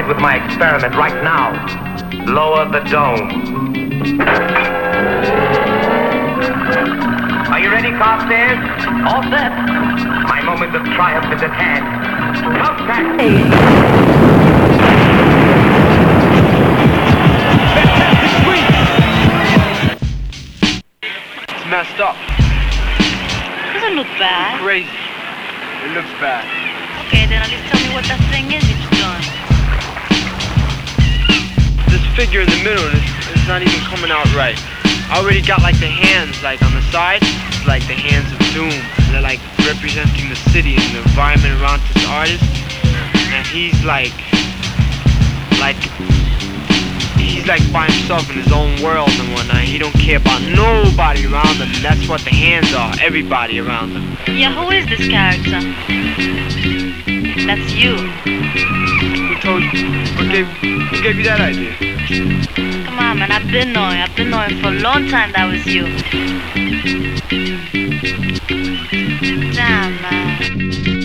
ahead with my experiment right now. Lower the dome. Are you ready, Carstairs? All set. My moment of triumph is at hand. Contact! It's messed up. Doesn't look bad. Crazy. It looks bad. Okay, then at least tell me what that thing is you've done. This figure in the middle is not even coming out right. I already got like the hands like on the side, it's like the hands of doom. They're like representing the city and the environment around this artist. And he's like by himself in his own world and whatnot. He don't care about nobody around him. And that's what the hands are, everybody around him. Yeah, who is this character? That's you. Who told you? Who gave you that idea? Come on, man, I've been knowing for a long time that was you. Damn, man.